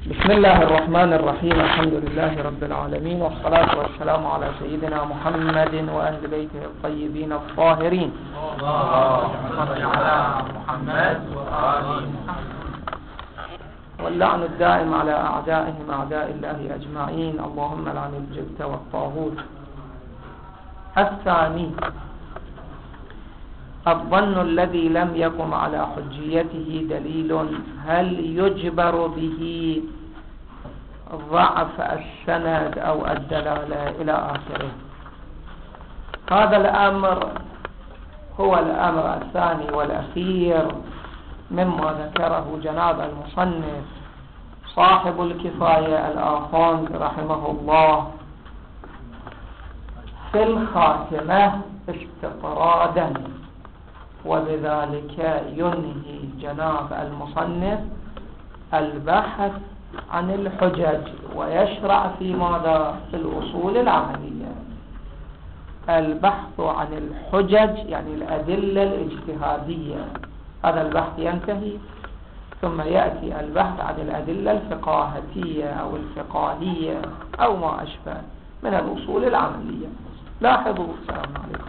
بسم الله الرحمن الرحيم. الحمد لله رب العالمين، والصلاة والسلام على سيدنا محمد وأهل بيته الطيبين الطاهرين. اللهم صل على محمد وآله واللعن الدائم على أعدائهم أعداء الله أجمعين. اللهم لعن الجبت والطاغوت. الثاني، الظن الذي لم يقم على حجيته دليل، هل يجبر به ضعف السند أو الدلالة إلى آخره. هذا الأمر هو الأمر الثاني والأخير مما ذكره جناب المصنف صاحب الكفاية الآخوند رحمه الله في الخاتمة استطرادا، وبذلك ينهي جناب المصنف البحث عن الحجج ويشرع في ماذا؟ في الأصول العملية. البحث عن الحجج يعني الأدلة الاجتهادية، هذا البحث ينتهي، ثم يأتي البحث عن الأدلة الفقاهية أو الفقاهية أو ما أشبه من الأصول العملية. لاحظوا، السلام عليكم.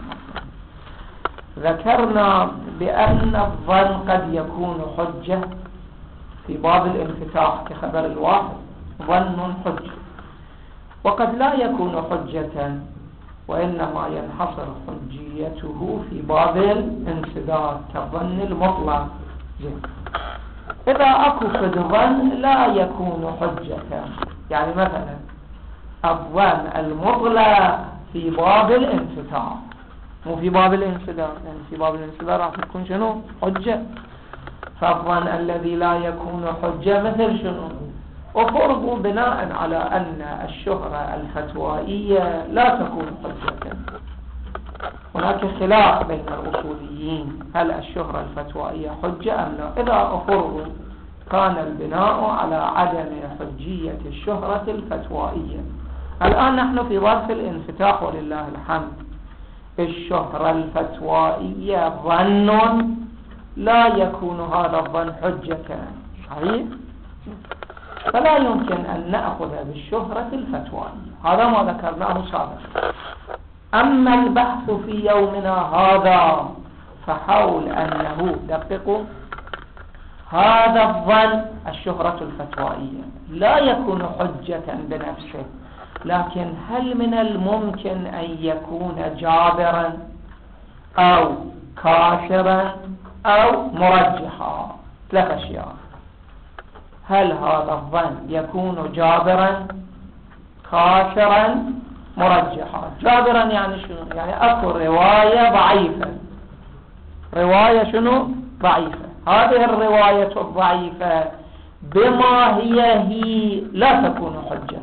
ذكرنا بأن الظن قد يكون حجة في باب الانفتاح كخبر الواحد، ظن حجة، وقد لا يكون حجة وإنما ينحصر حجيته في باب الانسداد كالظن المطلق. إذا أكو في الظن لا يكون حجة، يعني مثلا الظن المطلق في باب الانفتاح، مو في باب الانسداد، يعني في باب الانسداد راح تكون شنو؟ حجة. فالظن الذي لا يكون حجة مثل شنو؟ وفرضوا بناء على أن الشهرة الفتوائية لا تكون حجة. هناك خلاف بين الأصوليين هل الشهرة الفتوائية حجة أم لا. إذا أفرضوا كان البناء على عدم حجية الشهرة الفتوائية. الآن نحن في ظرف الانفتاح ولله الحمد. الشهرة الفتوائية ظن لا يكون هذا الظن حجة، صحيح؟ فلا يمكن أن نأخذ بالشهرة الفتوائية. هذا ما ذكرناه سابقا. أما البحث في يومنا هذا فحول أنه دققوا هذا الظن الشهرة الفتوائية لا يكون حجة بنفسه، لكن هل من الممكن أن يكون جابرا أو كاشرا أو مرجحا؟ ثلاث أشياء. هل هذا الظن يكون جابرا كاشرا مرجحا؟ جابرا يعني شنو؟ يعني أكو رواية ضعيفة، رواية شنو؟ ضعيفة. هذه الرواية الضعيفة بما هي لا تكون حجة،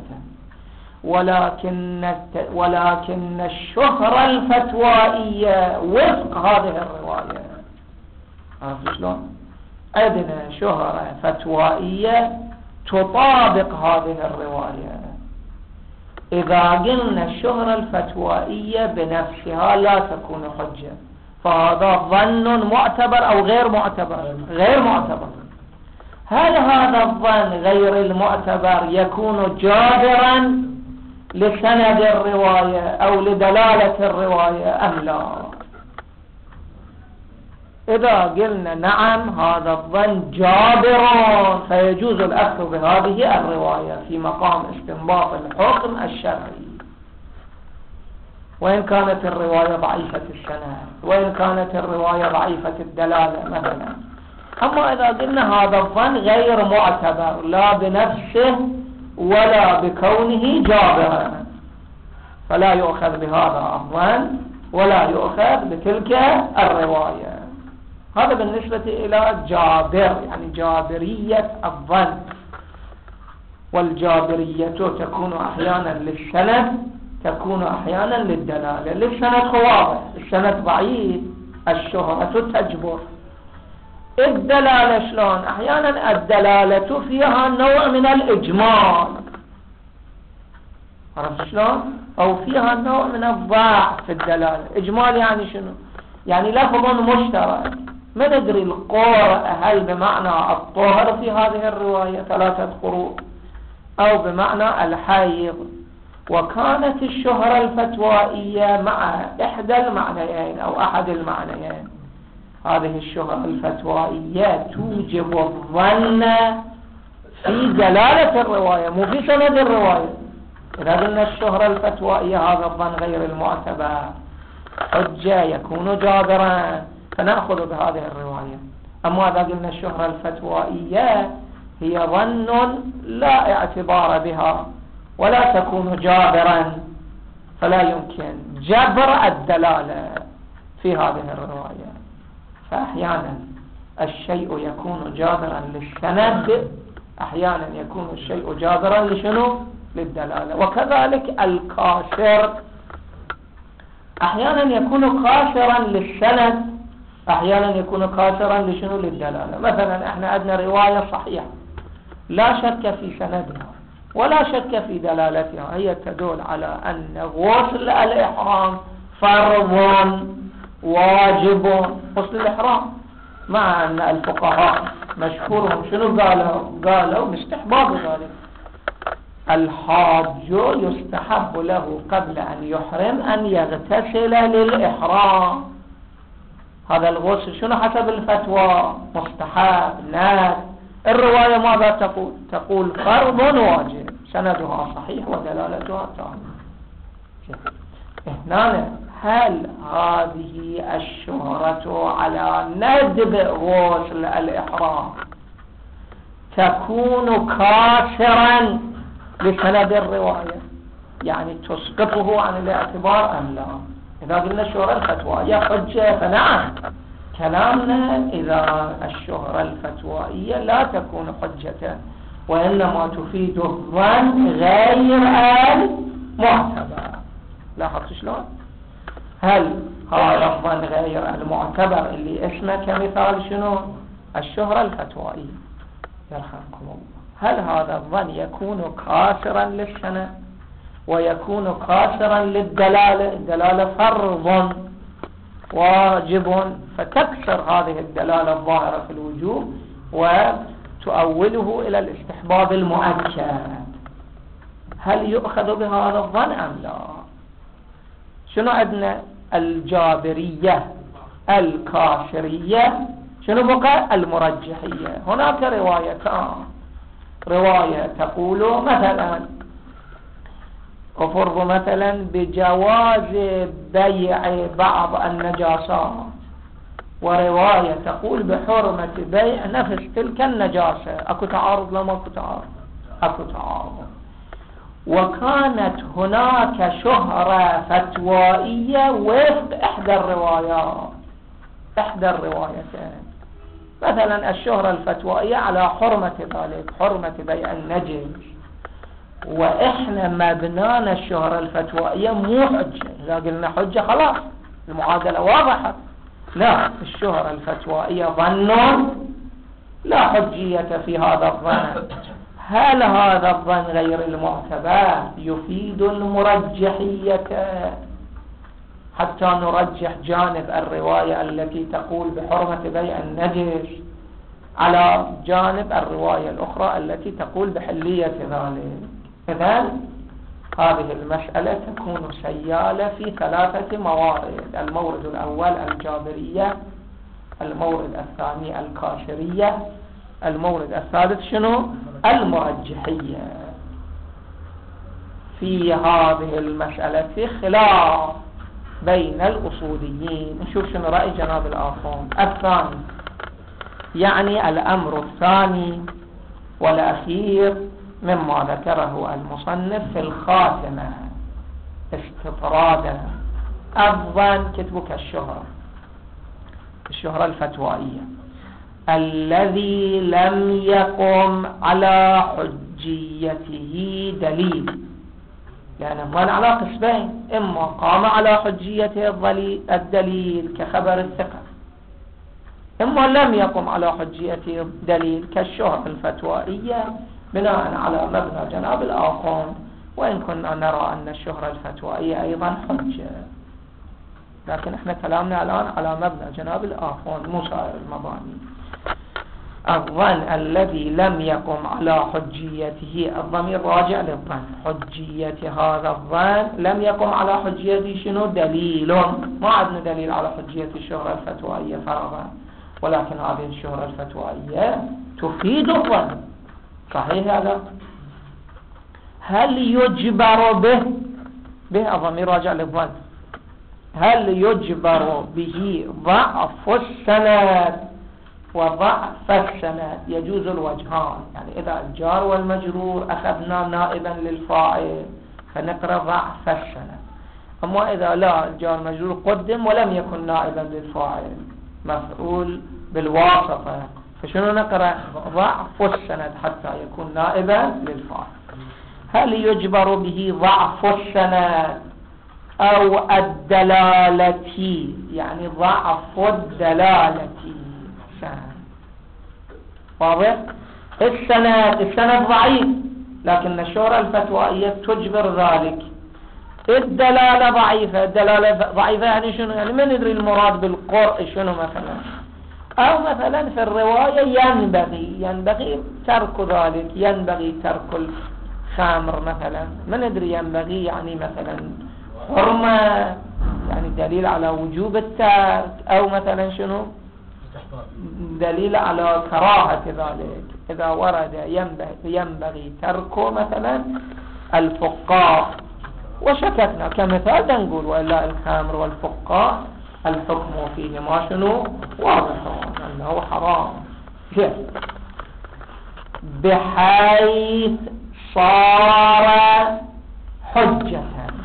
ولكن الشهرة الفتوائية وفق هذه الرواية. عرفت شلون؟ عندنا شهرة فتوائية تطابق هذه الرواية. إذا قلنا الشهرة الفتوائية بنفسها لا تكون حجة، فهذا ظن معتبر أو غير معتبر؟ غير معتبر. هل هذا الظن غير المعتبر يكون جابرا لسند الرواية أو لدلالة الرواية أم لا؟ إذا قلنا نعم هذا الظن جابر فيجوز الأخذ بهذه الرواية في مقام استنباط الحكم الشرعي، وإن كانت الرواية ضعيفة السند، وإن كانت الرواية ضعيفة الدلالة مثلا. أما إذا قلنا هذا الظن غير معتبر لا بنفسه ولا بكونه جابرا، فلا يؤخذ بهذا الظن ولا يؤخذ بتلك الرواية. هذا بالنسبة إلى جابر، يعني جابرية الظن. والجابرية تكون أحيانا للسند، تكون أحيانا للدلالة. للسند واضح، السند ضعيف، الشهرة تجبر. الدلالة شلون؟ أحيانا الدلالة فيها نوع من الإجمال، عرفت شلون؟ أو فيها نوع من الضعف في الدلالة. إجمال يعني شنو؟ يعني لفظ مشترك، ما ندري القرء هل بمعنى الطهر في هذه الرواية 3 قروء، أو بمعنى الحيض. وكانت الشهرة الفتوائية مع إحدى المعنيين أو أحد المعنيين. هذه الشهرة الفتوائية توجب الظن في دلالة الرواية مو في سند الرواية. إذا قلنا الشهرة الفتوائية هذا الظن غير المعتبر حجة يكون جابرا فنأخذ بهذه الرواية. أما إذا قلنا الشهرة الفتوائية هي ظن لا اعتبار بها ولا تكون جابرا فلا يمكن جبر الدلالة في هذه الرواية. فأحيانا الشيء يكون جابرا للسند، أحيانا يكون الشيء جابرا لشنو؟ للدلالة. وكذلك الكاشر أحيانا يكون كاشرا للسند، أحيانا يكون كاشرا لشنو؟ للدلالة. مثلا احنا عندنا رواية صحيحة لا شك في سندها ولا شك في دلالتها، هي تدل على أن غسل الإحرام فرض واجب. غسل الإحرام مع أن الفقهاء مشهورهم شنو قالوا باستحباب ذلك. الحاج يستحب له قبل أن يحرم أن يغتسل للإحرام. هذا الغسل شنو حسب الفتوى؟ مستحب ناد. الرواية ماذا تقول؟ تقول فرض واجب، سندها صحيح ودلالتها تامة. هنا هل هذه الشهرة على ندب غسل الإحرام تكون كاسرا لسند الرواية يعني تسقطه عن الاعتبار أم لا؟ إذا قلنا الشهرة الفتوائية حجة فنعم كلامنا. إذا الشهرة الفتوائية لا تكون حجة وإنما تفيد الظن غير المعتبر. لاحظت شلون؟ هل هذا الظن غير المعتبر اللي اسمه كمثال شنو؟ الشهرة الفتوائية يرحمكم الله، هل هذا الظن يكون كاسرا للسند ويكون كاسرا للدلالة؟ الدلالة فرض واجب فتكسر هذه الدلالة الظاهرة في الوجوب وتؤوله إلى الاستحباب المؤكد. هل يؤخذ بهذا الظن أم لا؟ شنو عندنا؟ الجابرية الكاشرية، شنو بقى؟ المرجحية. هناك روايتان، رواية تقول مثلا وفرض مثلا بجواز بيع بعض النجاسات، ورواية تقول بحرمة بيع نفس تلك النجاسة. اكو تعارض لا ماكو تعارض؟ اكو تعارض. وكانت هناك شهرة فتوائية وفق احدى الروايات، احدى الروايتين. مثلا الشهرة الفتوائية على حرمة ذلك، حرمة بيع النجس، وإحنا مبنانا الشهرة الفتوائية مو حجة. إذا قلنا حجة خلاص المعادلة واضحة. لا، الشهرة الفتوائية ظن لا حجية في هذا الظن. هل هذا الظن غير المعتبر يفيد المرجحية حتى نرجح جانب الرواية التي تقول بحرمة بيع النجس على جانب الرواية الأخرى التي تقول بحلية ذلك؟ إذن هذه المسألة تكون سيالة في ثلاثة موارد. المورد الأول الجابرية، المورد الثاني الكاشرية، المورد الثالث شنو؟ المرجحية. في هذه المسألة خلاف بين الأصوليين. نشوف شنو رأي جناب الآخون الثاني، يعني الأمر الثاني والأخير مما ذكره المصنف في الخاتمة استطرادا. الظن كتبك الشهرة الفتوائية الذي لم يقم على حجيته دليل، لأن الظن على قسمين، إما قام على حجيته الدليل كخبر الثقة، إما لم يقم على حجيته الدليل كالشهرة الفتوائية بناء على مبنى جناب الآخون. وإن كنا نرى أن الشهرة الفتوائية أيضا حجة، لكن احنا كلامنا الآن على مبنى جناب الآخون مو سائر المباني. الظن الذي لم يقم على حجيته، الضمير راجع للظن، حجية هذا الظن لم يقم على حجيته شنو؟ دليل. ما عندنا دليل على حجية الشهرة الفتوائية فرضا، ولكن هذه الشهرة الفتوائية تفيد الظن. صحيح هذا؟ هل يجبر به الضمير راجع للظن، هل يجبر به ضعف السند وضعف السند؟ يجوز الوجهان، يعني إذا الجار والمجرور أخذنا نائبا للفاعل فنقرأ ضعف السند، أما إذا لا الجار والمجرور قدم ولم يكن نائبا للفاعل مفعول بالواسطة فشنو نقرأ؟ ضعف السند حتى يكون نائبا للفاعل. هل يجبر به ضعف السند أو الدلالة، يعني ضعف الدلالة. واضح؟ السند ضعيف لكن الشهرة الفتوائية تجبر ذلك. الدلالة ضعيفة، الدلالة ضعيفة يعني شنو؟ يعني ما ندري المراد بالقرء شنو مثلا، أو مثلا في الرواية ينبغي ترك ذلك، ينبغي ترك الخمر مثلا، ما ندري ينبغي يعني مثلا حرمة، يعني دليل على وجوب الترك، أو مثلا شنو دليل على كراهة ذلك. إذا ورد ينبغي تركه مثلا الفقاء وشككنا كمثال نقول وإلا الخمر والفقاء الحكم فيهما شنو؟ واضح أنه حرام، بحيث صار حجة.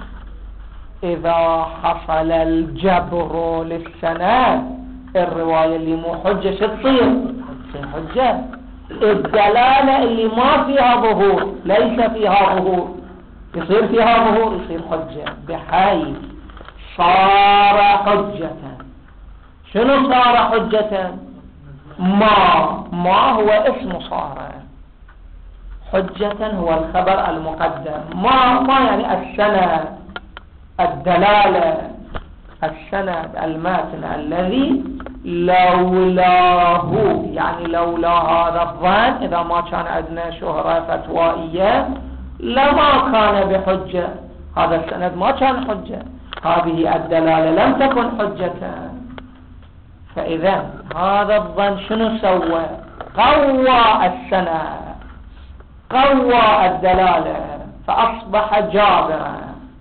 إذا حصل الجبر للسند الرواية اللي مو حجة شو تصير؟ حجة. الدلالة اللي ما فيها ظهور ليس فيها ظهور يصير فيها ظهور، يصير حجة. بحيث صار حجة. شنو صار حجة؟ ما هو اسم صار، حجة هو الخبر المقدم، ما يعني السند، الدلالة، السند الماتن الذي لولاه، يعني لولا هذا الظن إذا ما كان عندنا شهرة فتوائية لما كان بحجة، هذا السند ما كان حجة، هذه الدلالة لم تكن حجة. فإذا هذا الظن شنو سوى؟ قوى السند، قوى الدلالة فأصبح جابرا.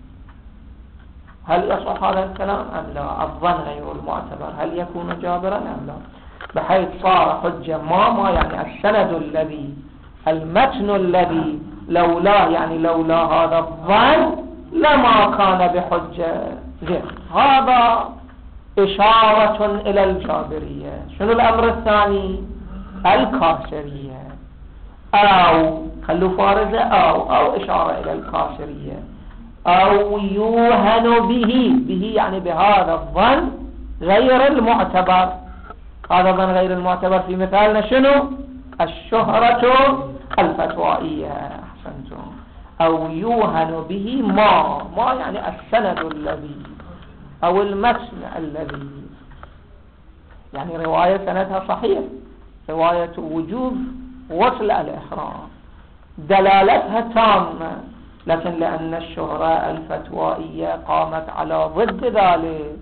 هل يصح هذا الكلام أم لا؟ الظن غير المعتبر هل يكون جابرا أم لا؟ بحيث صار حجة ما يعني السند الذي، المتن الذي لولاه، يعني لولا هذا الظن لما كان بحجة. هذا إشارة إلى الجابرية. شنو الأمر الثاني؟ الكاسرية، أو خلوا فارزة أو إشارة إلى الكاسرية، أو يوهن به يعني بهذا الظن غير المعتبر. هذا الظن غير المعتبر في مثالنا شنو؟ الشهرة الفتوائية. أحسنتم. أو يوهن به ما يعني السند الذي أو المتن الذي، يعني رواية سندها صحيح، رواية وجوب غسل الإحرام دلالتها تامة، لكن لأن الشهرة الفتوائية قامت على ضد ذلك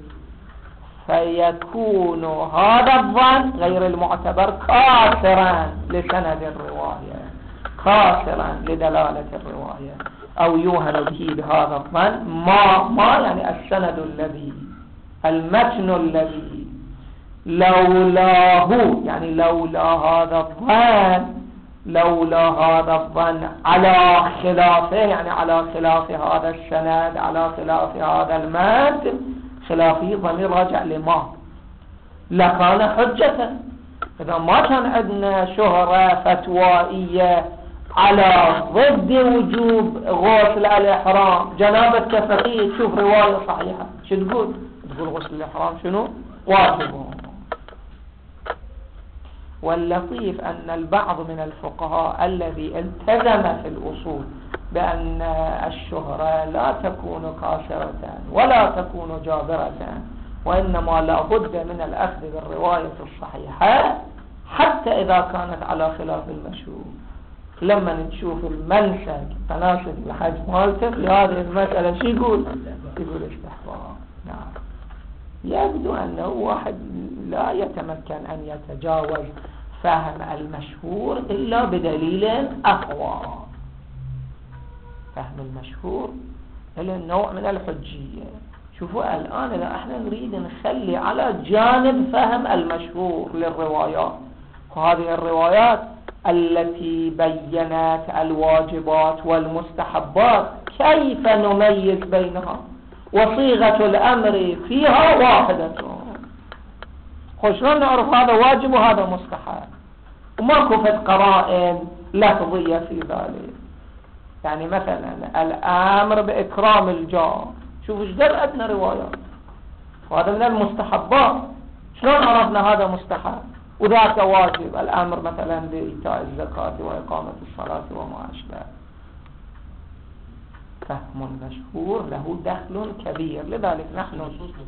فيكون هذا الظن غير المعتبر كاسرا لسند الرواية، كاسرا لدلالة الرواية. أو يوهن به بهذا الظن ما يعني السند الذي، المتن الذي لولاه، يعني لولا هذا الظن على خلافه، يعني على خلاف هذا السند، على خلاف هذا المتن، خلافي ضمير راجع لما لكان حجة. إذا ما كان عندنا شهرة فتوائية على ضد وجوب غسل الإحرام، جنابة كفقيه تشوف رواية صحيحة شو تقول غسل الإحرام شنو واجبه. واللطيف أن البعض من الفقهاء الذي التزم في الأصول بأن الشهرة لا تكون كاسرة ولا تكون جابرة، وإنما لا بد من الأخذ بالرواية الصحيحة، حتى إذا كانت على خلاف المشهور. لما نشوف المنسك تناسب الحج مالته في هذه المسألة شو يقول؟ يقول استحباب. نعم. يبدو أنه واحد لا يتمكن أن يتجاوز فهم المشهور إلا بدليل أقوى. فهم المشهور إلى نوع من الحجية. شوفوا الآن إذا احنا نريد نخلي على جانب فهم المشهور للروايات، وهذه الروايات التي بينت الواجبات والمستحبات كيف نميز بينها، وصيغة الأمر فيها واحدة. شلون نعرف هذا واجب وهذا مستحب؟ وماكو فد قرائن لفظية في ذلك. يعني مثلا الأمر بإكرام الجار، شوفوا ايش قد عندنا روايات، وهذا من المستحبات. شلون عرفنا هذا مستحب وذاك واجب؟ الأمر مثلا بإيتاء الزكاة وإقامة الصلاة وما أشبه. فهم المشهور له دخل كبير. لذلك نحن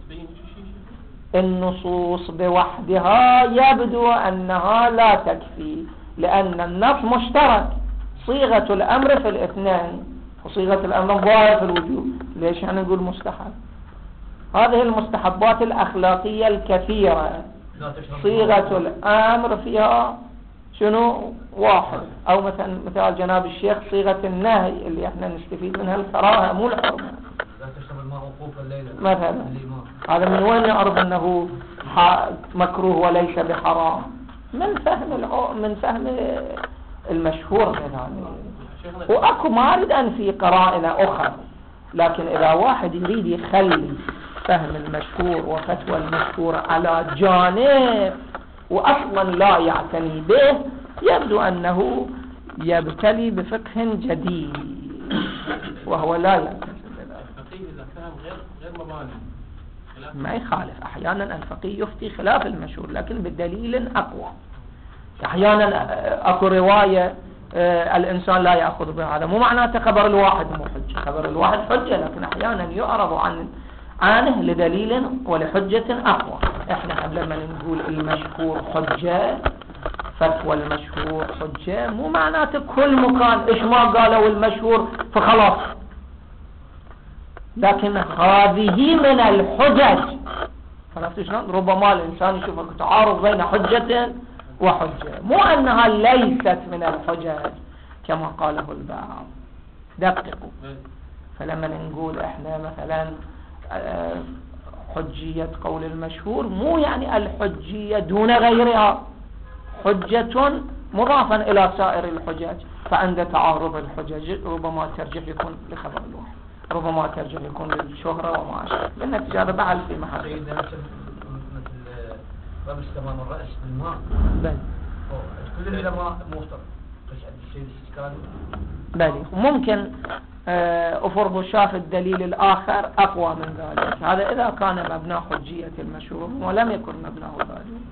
النصوص بوحدها يبدو أنها لا تكفي، لأن النص مشترك، صيغة الأمر في الاثنين، وصيغة الأمر ظاهر في الوجوب. ليش احنا نقول مستحب؟ هذه المستحبات الأخلاقية الكثيرة صيغة الأمر فيها شنو؟ واحد. أو مثال جناب الشيخ صيغة النهي اللي احنا نستفيد منها الكراهة مو الحرمة. لا تشرب الماء وقوف الليلة مثلا هذا من وين نعرف أنه مكروه وليس بحرام؟ من فهم المشهور بذلك. وأكو ما أريد أن في قرائن أخرى، لكن إذا واحد يريد يخلي فهم المشهور وفتوى المشهور على جانب وأصلا لا يعتني به، يبدو أنه يبتلي بفقه جديد وهو لا يعتني به. الفقيه إذا فهم غير مباني ما يخالف. أحيانا الفقيه يفتي خلاف المشهور لكن بدليل أقوى. أحيانا أكو رواية الإنسان لا يأخذ بها، هذا مو معناته خبر الواحد مو حجة. خبر الواحد حجة، لكن أحيانا يعرض عنه لدليل ولحجة أقوى. إحنا لما نقول المشهور حجة، فتوى المشهور حجة، مو معناته كل مكان إيش ما قالوا المشهور فخلاص، لكن هذه من الحجج. عرفت شلون؟ ربما الإنسان يشوف تعارض بين حجة وحجة، مو أنها ليست من الحجج كما قاله البعض. دققوا. فلما نقول احنا مثلا حجية قول المشهور، مو يعني الحجية دون غيرها، حجة مضافا إلى سائر الحجج. فعند تعارض الحجج ربما ترجح يكون لخبر الواحد، ربما ترجح يكون للشهرة وما أشبه. بالنتيجة هذا بعد في محل رمز تمام الرأس بالماء. بل كل العلماء موفر عند السيد السكاني. بل ممكن أفرض الشاف الدليل الآخر أقوى من ذلك. هذا إذا كان مبنى حجية المشهور ولم يكن مبناه ذلك.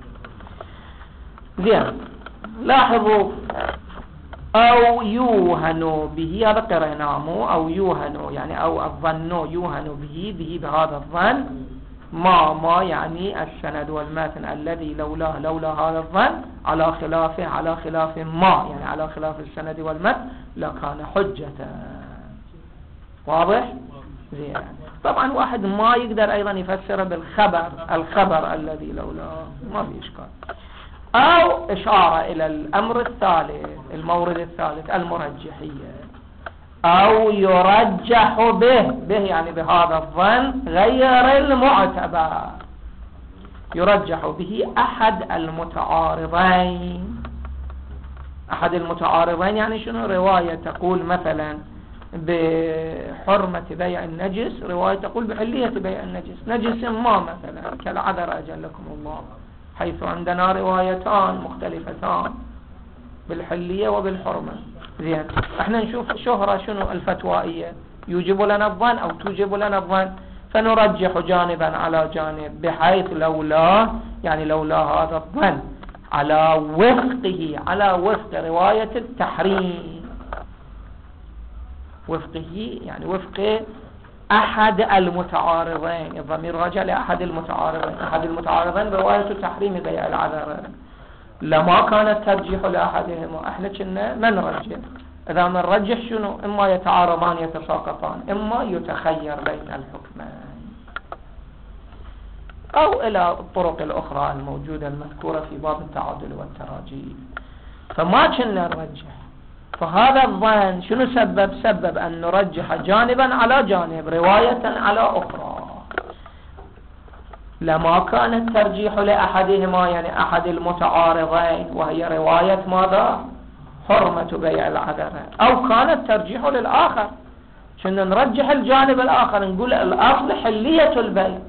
زين، لاحظوا أو يوهن به، هذا قريناه. أو يوهن يعني أو الظن يوهن به بهذا الظن ما يعني السند والمتن الذي لولا هذا الظن على خلاف ما، يعني على خلاف السند والمتن لكان حجة. واضح؟ زين. طبعا واحد ما يقدر أيضا يفسر الخبر الذي لولا، ما في إشكال. أو إشارة إلى الأمر الثالث، المورد الثالث، المرجحية. أو يرجح به يعني بهذا الظن غير المعتبر، يرجح به أحد المتعارضين. يعني شنو؟ رواية تقول مثلا بحرمة بيع النجس، رواية تقول بحلية بيع النجس، نجس ما مثلا كالعذر أجلكم الله، حيث عندنا روايتان مختلفتان بالحلية وبالحرمة. زين، احنا نشوف شهرة شنو الفتوائية، يوجب لنا الظن أو توجب لنا الظن، فنرجح جانبا على جانب، بحيث لولا هذا الظن على وفق رواية التحريم، وفقه يعني وفق أحد المتعارضين. الضمير راجع لأحد المتعارضين. أحد المتعارضين رواية التحريم بيع العذر، لما كان الترجيح لأحدهما احنا كنا ما نرجح. إذا ما نرجح شنو؟ إما يتعارضان يتساقطان، إما يتخير بين الحكمين، أو إلى الطرق الأخرى الموجودة المذكورة في باب التعادل والتراجيح. فما كنا نرجح. فهذا الظن شنو سبب أن نرجح جانبا على جانب، رواية على أخرى. لما كان الترجيح لأحدهما يعني أحد المتعارضين، وهي رواية ماذا؟ حرمة بيع العذرة. أو كان الترجيح للآخر، كنا نرجح الجانب الآخر، نقول الأصل حلية البيع،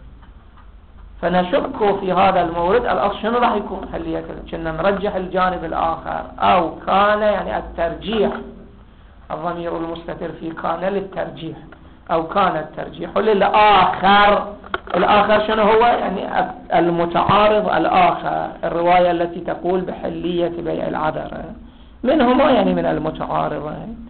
فنشك في هذا المورد الأصل شنو راح يكون؟ حلية. كنا نرجح الجانب الآخر. أو كان يعني الترجيح، الضمير المستتر في كان للترجيح، أو كان الترجيح للآخر. الآخر شنو هو؟ يعني المتعارض الآخر، الرواية التي تقول بحلية بيع العذرة منهما، يعني من المتعارضين.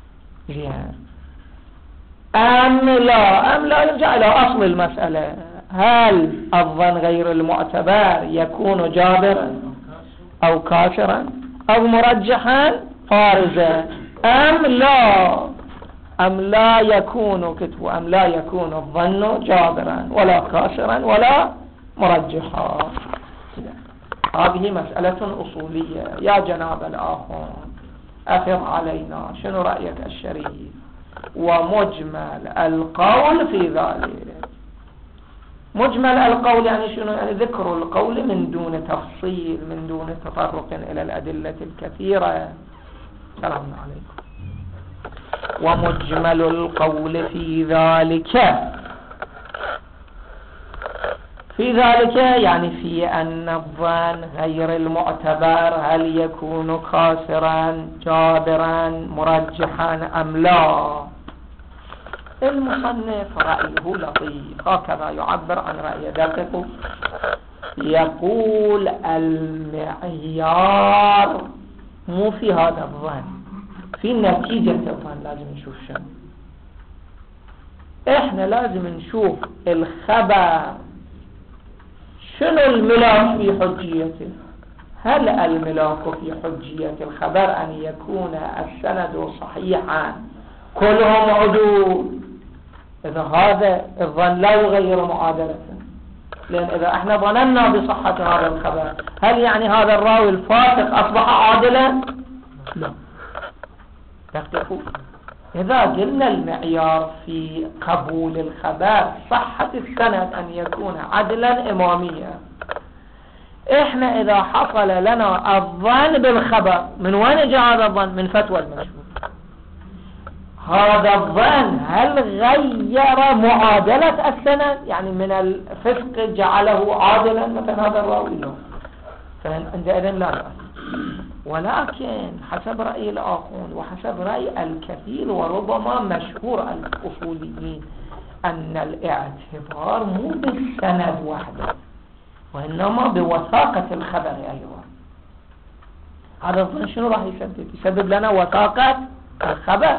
أم لا يرجع إلى أصل المسألة. هل الظن غير المعتبر يكون جابرا أو كافرا أو مرجحا فارزا، أم لا يكون كتب، أم لا يكون الظن جابرا ولا كافرا ولا مرجحا؟ هذه مسألة أصولية. يا جناب الآخر أفض علينا شنو رأيك الشريف ومجمل القول في ذلك. مجمل القول يعني شنو؟ يعني ذكر القول من دون تفصيل، من دون تطرق إلى الأدلة الكثيرة. سلام عليكم. ومجمل القول في ذلك يعني في أن الظن غير المعتبر هل يكون كاسرا جابرا مرجحا أم لا. المصنف رأيه لطيف، هكذا يعبر عن رأيه دقيق. يقول المعيار مو في هذا الظن، في نتيجة الظن. لازم نشوف شنو، احنا لازم نشوف الخبر شنو الملاك في حجيته. هل الملاك في حجية الخبر أن يكون السند صحيحا كلهم عدول؟ إذا هذا الظن لا يغير معادلته، لأن إذا احنا ظننا بصحة هذا الخبر، هل يعني هذا الراوي الفاسق أصبح عادلا؟ لا. تختلفوا. إذا قلنا المعيار في قبول الخبر صحة السند أن يكون عدلا إماميا، إحنا إذا حصل لنا الظن بالخبر، من وين جاء هذا الظن؟ من فتوى المشهور. هذا الظن هل غير معادلة السند؟ يعني من الفسق جعله عادلا مثلا هذا الراوي؟ لا. فعندئذ لا بأس. ولكن حسب رأي الآخرون وحسب رأي الكثير وربما مشهور الأصوليين أن الاعتبار مو بالسند وحده، وإنما بوثاقة الخبر أيضا. هذا الظن شنو راح يسبب لنا؟ وثاقة الخبر،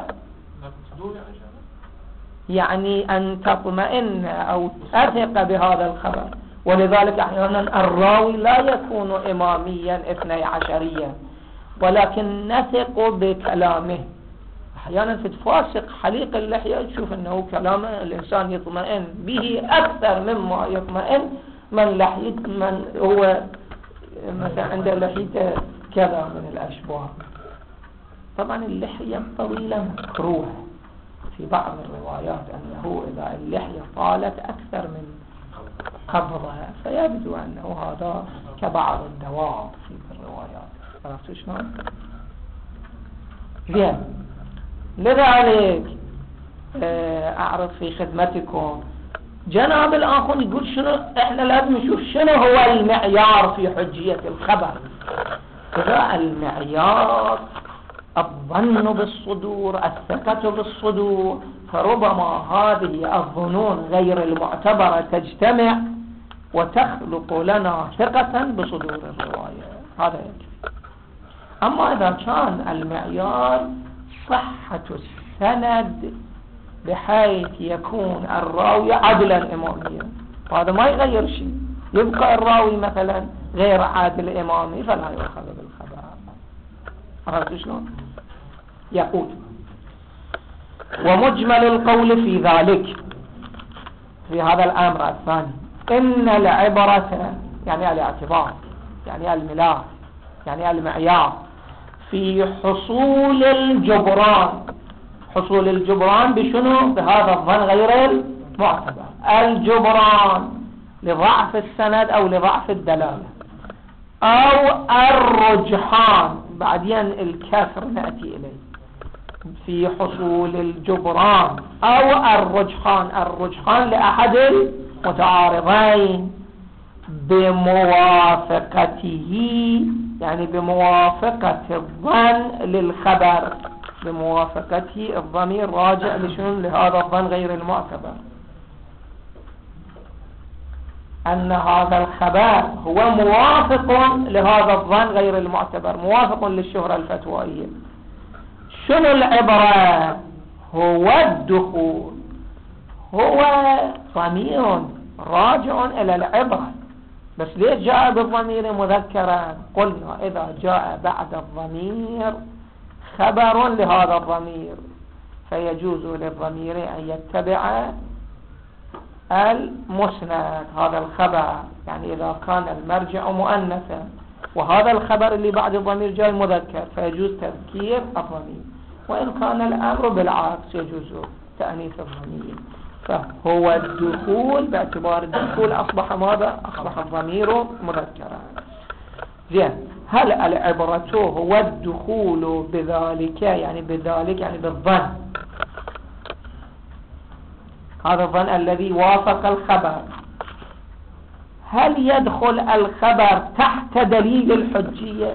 يعني أن تطمئن أو تثق بهذا الخبر. ولذلك أحيانا الراوي لا يكون إماميا 12، ولكن نثق بكلامه. أحيانا تتفاسق حليق اللحية تشوف أنه كلام الإنسان يطمئن به أكثر مما يطمئن من هو مثلا عند لحيته كذا من الأشباه. طبعا اللحية الطويلة مكروهة في بعض الروايات، أنه إذا اللحية طالت أكثر من قبضها فيبدو أنه هذا كبعض الدواب في الروايات. عرفتوا شلون؟ زين. لذلك أعرض في خدمتكم جناب الآخر يقول شنو احنا لازم نشوف شنو هو المعيار في حجية الخبر. إذا المعيار الظن بالصدور، الثقة بالصدور، فربما هذه الظنون غير المعتبرة تجتمع وتخلق لنا ثقة بصدور الرواية. هذا يكفي. أما إذا كان المعيار صحة السند بحيث يكون الراوي عدلا إماميا، هذا ما يغير شيء، يبقى الراوي مثلا غير عادل إمامي فلا يؤخذ بالخبر. عرفت شلون؟ يقول ومجمل القول في ذلك، في هذا الأمر الثاني، إن العبرة يعني الاعتبار، يعني الملاك، يعني المعيار في حصول الجبران. حصول الجبران بشنو؟ بهذا الظن غير المعتبر. الجبران لضعف السند أو لضعف الدلالة، أو الرجحان، بعدين الكسر نأتي إليه، في حصول الجبران أو الرجحان. الرجحان لأحد المتعارضين بموافقته، يعني بموافقة الظن للخبر، بموافقته الضمير راجع لشنو؟ لهذا الظن غير المعتبر، أن هذا الخبر هو موافق لهذا الظن غير المعتبر، موافق للشهرة الفتوائية. شنو العبرة؟ هو الدخول، هو ضمير راجع إلى العبرة. بس ليش جاء بالضمير مذكرا؟ قلنا إذا جاء بعد الضمير خبر لهذا الضمير فيجوز للضمير أن يتبع المسند هذا الخبر، يعني إذا كان المرجع مؤنثا وهذا الخبر اللي بعد الضمير جاء المذكر فيجوز تذكير الضمير، وإن كان الأمر بالعكس يجوز تأنيث الضمير. فهو الدخول، باعتبار الدخول أصبح ماذا؟ أصبح الضمير مذكرا. زين، هل العبرة هو الدخول بذلك، يعني بذلك يعني بالظن، هذا الظن الذي وافق الخبر، هل يدخل الخبر تحت دليل الحجية؟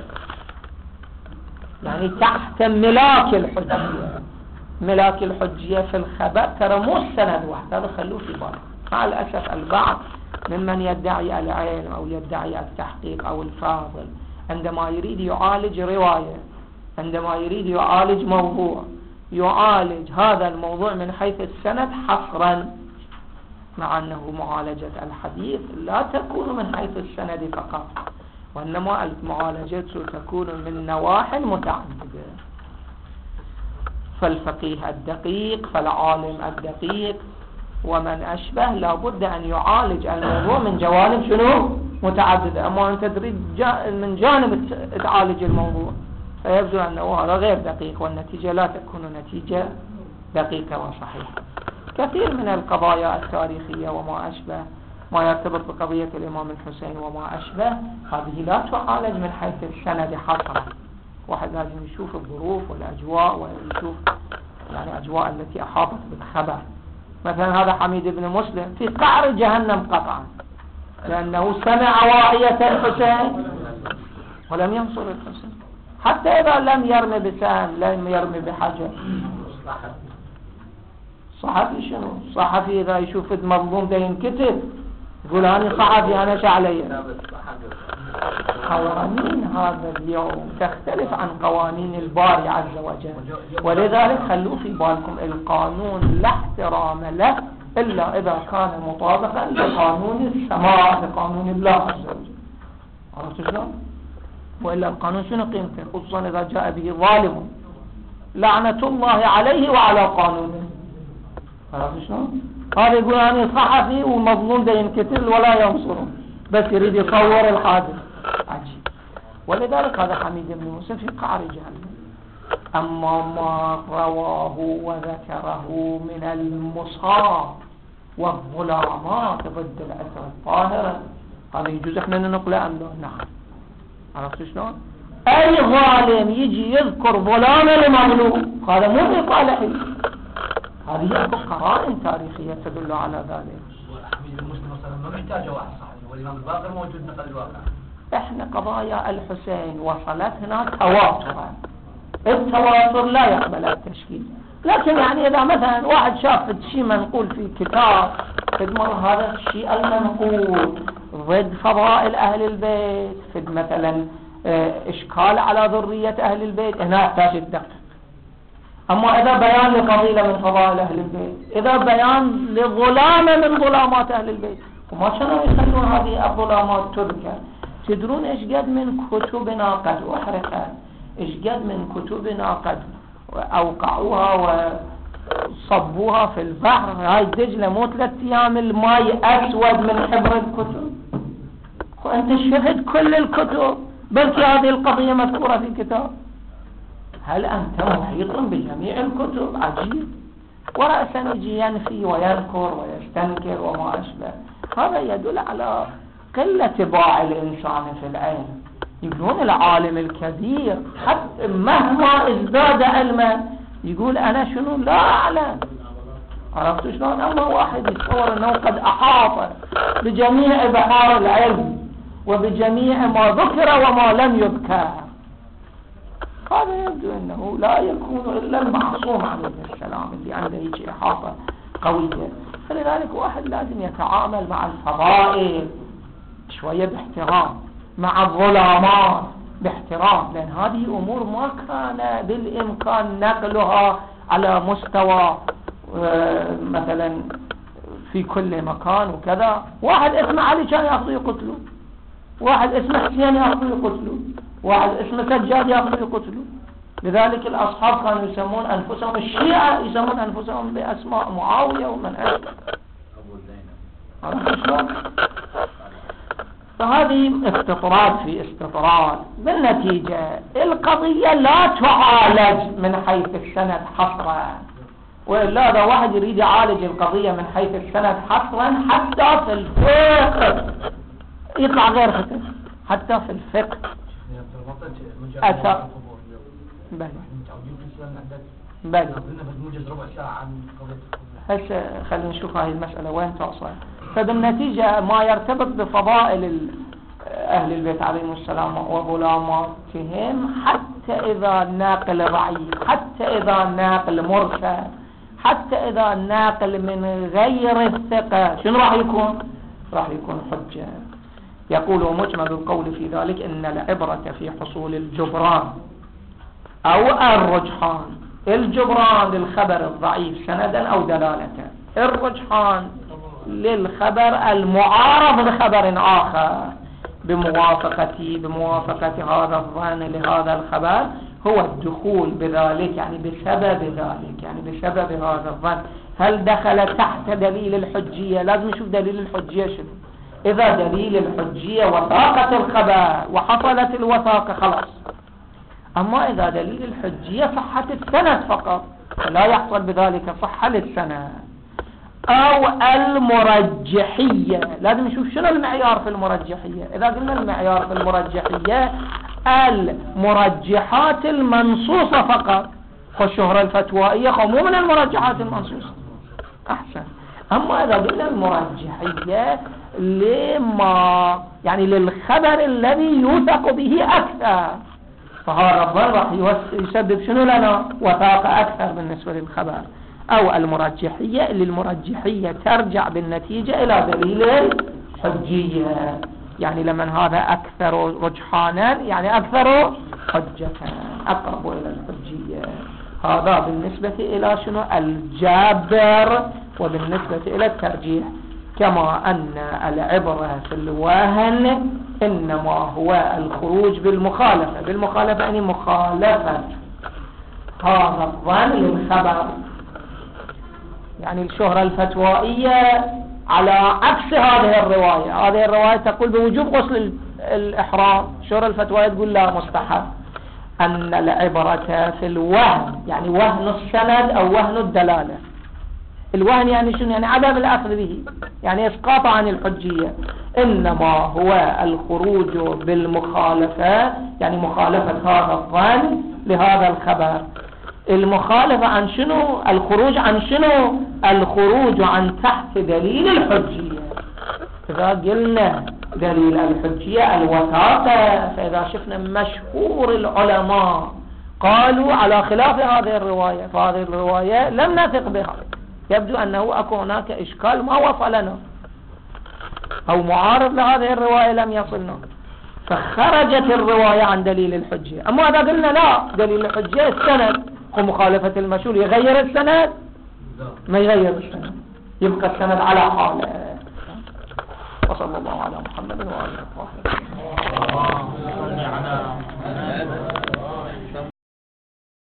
يعني تحت ملاك الحجية. ملاك الحجية في الخبر ترى مو السند وحده، هذا خلوه في بالك. مع الأسف البعض ممن يدعي العلم أو يدعي التحقيق أو الفاضل عندما يريد يعالج رواية، عندما يريد يعالج موضوع، يعالج هذا الموضوع من حيث السند حصرا، مع أنه معالجة الحديث لا تكون من حيث السند فقط، وإنما المعالجة تكون من نواحي متعددة. فالفقيه الدقيق، فالعالم الدقيق ومن أشبه لابد أن يعالج الموضوع من جوانب شنو؟ متعددة. أما أنت تريد من جانب تعالج الموضوع فيبدو أنه هذا غير دقيق، والنتيجة لا تكون نتيجة دقيقة وصحيحة. كثير من القضايا التاريخية وما أشبه ما يرتبط بقضية الإمام الحسين وما أشبه، هذه لا تعالج من حيث السند حصرا. واحد لازم يشوف الظروف والأجواء ويشوف يعني أجواء التي أحاطت بالخبر. مثلا هذا حميد بن مسلم في قعر جهنم قطعا، لأنه سمع واعية الحسين ولم ينصر الحسين، حتى إذا لم يرمي بسهم، لم يرمي بحجر. صحفي شنو؟ صحفي إذا يشوف المظلوم ده ينكتب يقول أنا صحفي أنا شعلي. قوانين هذا اليوم تختلف عن قوانين الباري عز وجل، ولذلك خلوا في بالكم القانون لا احترام له إلا إذا كان مطابقا لقانون السماء، لقانون الله عز وجل. عرفت شلون؟ وإلا القانون شنو قيمته؟ خصوصا إذا جاء به ظالم لعنة الله عليه وعلى قانونه. عرفت شلون؟ هذا يقول أنا صحفي ومظلوم ده ينكتل ولا ينصره، بس يريد يصور الحادث. عجيب. ولذلك هذا حميد بن مسلم في قعر جهنم. أما ما رواه وذكره من المصاب والظلامات ضد الأثر الطاهرة، هذا يجوز احنا ننقله أم لا؟ نعم. عرفت شلون؟ أي ظالم يجي يذكر ظلام لمظلوم هذا مو بصالحه، هذه قرائن تاريخية تدل على ذلك. حميد بن مسلم مثلا ما محتاج واحد صحيح، والإمام الباقر موجود نقل الواقع. احنا قضايا الحسين وصلتنا تواترا، التواتر لا يقبل التشكيل. لكن يعني إذا مثلا واحد شاف شيء منقول في كتاب فدمر هذا الشيء المنقول ضد فضائل أهل البيت، فد مثلا إشكال على ذرية أهل البيت، هنا يحتاج الدقة. أما إذا بيان لفضيلة من فضائل أهل البيت، إذا بيان لظلامة من ظلامات أهل البيت، وما شنو يخلون هذه الظلامات تذكر؟ تدرون إيش قد من كتبنا قد أحرقت، إيش قد من كتبنا قد أوقعوها وصبوها في البحر. هاي دجلة مو 3 أيام الماء أسود من حبر الكتب. وأنت شفت كل الكتب، بلكي هذه القضية مذكورة في كتاب. هل أنت محيط بجميع الكتب؟ عجيب. ورأسا يجي ينفي ويذكر ويستنكر وما أشبه. هذا يدل على قلة باع الإنسان في العلم. يقولون العالم الكبير حتى مهما ازداد علما يقول أنا شنو لا أعلم. عرفت شلون؟ أما واحد يتصور أنه قد أحاط بجميع بحار العلم وبجميع ما ذكر وما لم يذكر، هذا يبدو أنه لا يكون إلا المعصوم عليه السلام اللي عنده هيك إحاطة قوية. فلذلك واحد لازم يتعامل مع الفضائل شوية باحترام، مع الظلامات باحترام، لأن هذه أمور ما كان بالإمكان نقلها على مستوى مثلا في كل مكان وكذا. واحد اسمه علي كان يأخذوا يقتلوا، واحد اسمه حسين يأخذوا يقتلوا، واحد اسمه سجاد يأخذوا يقتلوا. لذلك الأصحاب كانوا يسمون أنفسهم الشيعة، يسمون أنفسهم بأسماء معاوية ومن أجل أبو شلون. فهذه استطراد في استطراد. بالنتيجة القضية لا تعالج من حيث السند حصرا، وإلا إذا واحد يريد يعالج القضية من حيث السند حصرا حتى في الفقه يطلع غير خطر. حتى في الفقه أثر بل هسه خلينا نشوف هاي المسألة وين توصل. فبالنتيجة ما يرتبط بفضائل أهل البيت عليهم السلام وظلاماتهم، حتى إذا الناقل ضعيف، حتى إذا الناقل مرسل، حتى إذا الناقل من غير الثقة، شنو راح يكون؟ راح يكون حجة. يقول ومجمل القول في ذلك إن العبرة في حصول الجبران أو الرجحان. الجبران للخبر الضعيف سندا أو دلالة، الرجحان للخبر المعارض لخبر آخر بموافقة هذا الظن لهذا الخبر، هو الدخول بذلك يعني بسبب ذلك، يعني بسبب هذا الظن. هل دخل تحت دليل الحجية؟ لازم نشوف دليل الحجية شنو. إذا دليل الحجية وثاقة الخبر وحصلت الوثاقة خلاص. أما إذا دليل الحجية صحة السند فقط، لا يحصل بذلك صحة للسند. أو المرجحية، لازم نشوف شنو المعيار في المرجحية. إذا قلنا المعيار في المرجحية المرجحات المنصوصة فقط، فالشهرة الفتوائية مو من المرجحات المنصوصة أحسن. أما إذا قلنا المرجحية لما يعني للخبر الذي يوثق به أكثر، فهذا الظن راح يسبب شنو لنا؟ وثاقة أكثر بالنسبة للخبر. أو المرجحية اللي المرجحية ترجع بالنتيجة إلى دليل الحجية، يعني لمن هذا أكثر رجحانا يعني أكثر حجة، أقرب إلى الحجية. هذا بالنسبة إلى شنو؟ الجابر. وبالنسبة إلى الترجيح كما أن العبرة في الوهن إنما هو الخروج بالمخالفة يعني مخالفة هذا الظن للخبر، يعني الشهرة الفتوائية على عكس هذه الرواية. هذه الرواية تقول بوجوب غسل الإحرام، الشهرة الفتوائية تقول لا مستحب. أن العبرة في الوهن يعني وهن السند أو وهن الدلالة. الوهن يعني شنو؟ يعني عدم الأخذ به، يعني إسقاط عن الحجية. إنما هو الخروج بالمخالفة يعني مخالفة هذا الظن لهذا الخبر. المخالفة عن شنو؟ الخروج عن شنو؟ الخروج عن تحت دليل الحجية. إذا قلنا دليل الحجية الوثاقة، فإذا شفنا مشهور العلماء قالوا على خلاف هذه الرواية، فهذه الرواية لم نثق بها، يبدو أنه أكو هناك إشكال ما وصلنا أو معارض لهذه الرواية لم يصلنا، فخرجت الرواية عن دليل الحجية. أما إذا قلنا لا، دليل الحجية السند، ومخالفة المشهور يغير السند؟ ما يغير السند، يبقى السند على حاله. وصلى الله على محمد وآله وصحبه. اللهم صل على